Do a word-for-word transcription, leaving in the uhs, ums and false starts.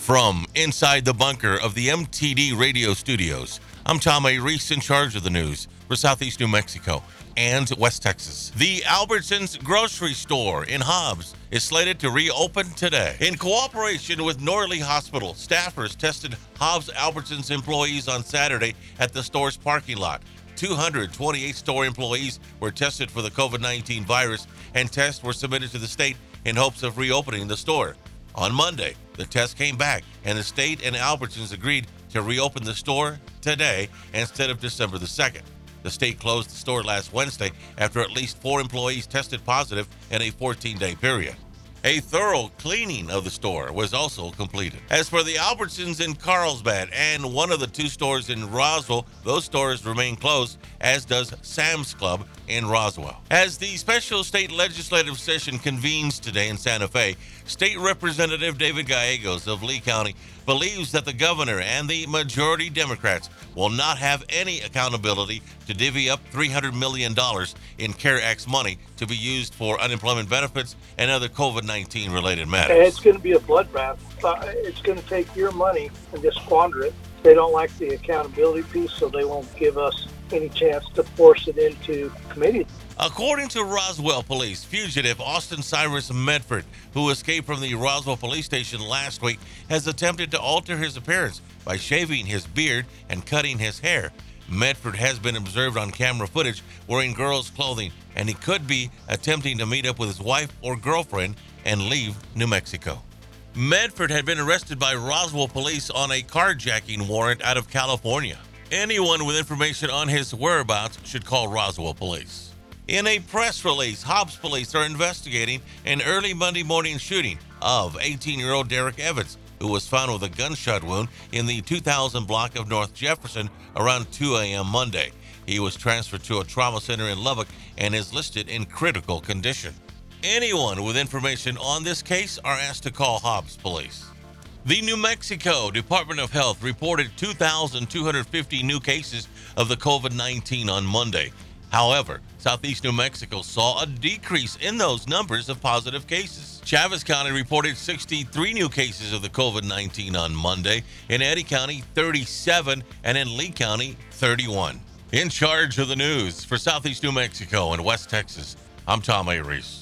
From inside the bunker of the M T D radio studios, I'm Tom A. Reese, in charge of the news for Southeast New Mexico and West Texas. The Albertsons grocery store in Hobbs is slated to reopen today. In cooperation with Norley Hospital, staffers tested Hobbs Albertsons employees on Saturday at the store's parking lot. two hundred twenty-eight store employees were tested for the COVID nineteen virus, and tests were submitted to the state in hopes of reopening the store. On Monday, the test came back, and the state and Albertsons agreed to reopen the store today instead of December the second. The state closed the store last Wednesday after at least four employees tested positive in a fourteen-day period. A thorough cleaning of the store was also completed. As for the Albertsons in Carlsbad and one of the two stores in Roswell, those stores remain closed, as does Sam's Club in Roswell. As the special state legislative session convenes today in Santa Fe, State Representative David Gallegos of Lee County believes that the governor and the majority Democrats will not have any accountability to divvy up three hundred million dollars in CARE Act money to be used for unemployment benefits and other COVID nineteen related matters. It's going to be a bloodbath. Uh, it's going to take your money and just squander it. They don't like the accountability piece, so they won't give us any chance to force it into committee. According to Roswell Police, fugitive Austin Cyrus Medford, who escaped from the Roswell Police Station last week, has attempted to alter his appearance by shaving his beard and cutting his hair. Medford has been observed on camera footage wearing girls' clothing, and he could be attempting to meet up with his wife or girlfriend and leave New Mexico. Medford had been arrested by Roswell police on a carjacking warrant out of California. Anyone with information on his whereabouts should call Roswell police. In a press release, Hobbs police are investigating an early Monday morning shooting of eighteen-year-old Derek Evans, who was found with a gunshot wound in the two thousand block of North Jefferson around two a.m. Monday. He was transferred to a trauma center in Lubbock and is listed in critical condition. Anyone with information on this case are asked to call Hobbs police. The New Mexico Department of Health reported two thousand two hundred fifty new cases of the COVID nineteen on Monday. However, Southeast New Mexico saw a decrease in those numbers of positive cases. Chaves County reported sixty-three new cases of the COVID nineteen on Monday, in Eddy County thirty-seven, and in Lee County thirty-one. In charge of the news for Southeast New Mexico and West Texas, I'm Tom A. Reese.